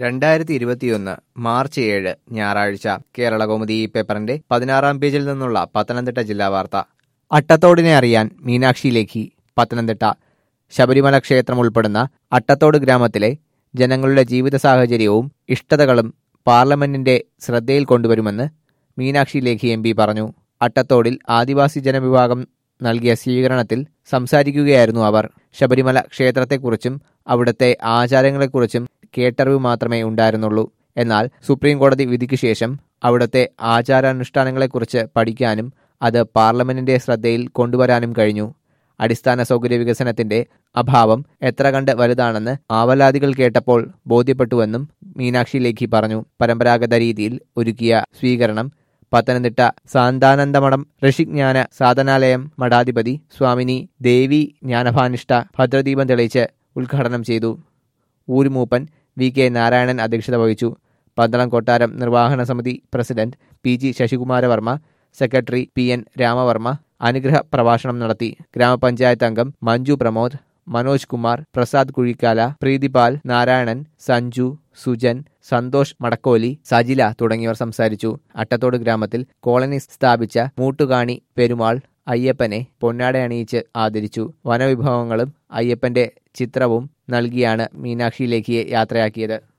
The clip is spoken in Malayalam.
2021 മാർച്ച് 7 ഞായറാഴ്ച കേരളകൗമുദി പേപ്പറിന്റെ 16-ാം പേജിൽ നിന്നുള്ള പത്തനംതിട്ട ജില്ലാ വാർത്ത. അട്ടത്തോടിനെ അറിയാൻ മീനാക്ഷി ലേഖി. പത്തനംതിട്ട. ശബരിമല ക്ഷേത്രം ഉൾപ്പെടുന്ന അട്ടത്തോട് ഗ്രാമത്തിലെ ജനങ്ങളുടെ ജീവിത സാഹചര്യവും ഇഷ്ടതകളും പാർലമെന്റിന്റെ ശ്രദ്ധയിൽ കൊണ്ടുവരുമെന്ന് മീനാക്ഷി ലേഖി MP പറഞ്ഞു. അട്ടത്തോടിൽ ആദിവാസി ജനവിഭാഗം നൽകിയ സ്വീകരണത്തിൽ സംസാരിക്കുകയായിരുന്നു അവർ. ശബരിമല ക്ഷേത്രത്തെക്കുറിച്ചും അവിടുത്തെ ആചാരങ്ങളെക്കുറിച്ചും കേട്ടറിവ് മാത്രമേ ഉണ്ടായിരുന്നുള്ളൂ. എന്നാൽ സുപ്രീം കോടതി വിധിക്ക് ശേഷം അവിടുത്തെ ആചാരാനുഷ്ഠാനങ്ങളെക്കുറിച്ച് പഠിക്കാനും അത് പാർലമെന്റിന്റെ ശ്രദ്ധയിൽ കൊണ്ടുവരാനും കഴിഞ്ഞു. അടിസ്ഥാന സൗകര്യ വികസനത്തിന്റെ അഭാവം എത്ര കണ്ട് വലുതാണെന്ന് ആവലാതികൾ കേട്ടപ്പോൾ ബോധ്യപ്പെട്ടുവെന്നും മീനാക്ഷി ലേഖി പറഞ്ഞു. പരമ്പരാഗത രീതിയിൽ ഒരുക്കിയ സ്വീകരണം പത്തനംതിട്ട സാന്താനന്ദമഠം ഋഷിജ്ഞാന സാധനാലയം മഠാധിപതി സ്വാമിനി ദേവി ജ്ഞാനഭാനിഷ്ഠ ഭദ്രദീപം തെളിയിച്ച് ഉദ്ഘാടനം ചെയ്തു. ഊരുമൂപ്പൻ VK നാരായണൻ അധ്യക്ഷത വഹിച്ചു. പന്തളം കൊട്ടാരം നിർവ്വഹണ സമിതി president PG Sasikumaravarma, secretary PN Ramavarma അനുഗ്രഹ പ്രഭാഷണം നടത്തി. ഗ്രാമപഞ്ചായത്ത് അംഗം മഞ്ജു പ്രമോദ്, മനോജ് കുമാർ, പ്രസാദ് കുഴിക്കാല, പ്രീതിപാൽ, നാരായണൻ, സഞ്ജു, സുജൻ, സന്തോഷ് മടക്കോലി, സജില തുടങ്ങിയവർ സംസാരിച്ചു. അട്ടത്തോട് ഗ്രാമത്തിൽ കോളനി സ്ഥാപിച്ച മൂട്ടുകാണി പെരുമാൾ അയ്യപ്പനെ പൊന്നാട അണിയിച്ച് ആദരിച്ചു. വനവിഭവങ്ങളും അയ്യപ്പന്റെ ചിത്രവും നൽകിയാണ് മീനാക്ഷി ലേഖിയെ യാത്രയാക്കിയത്.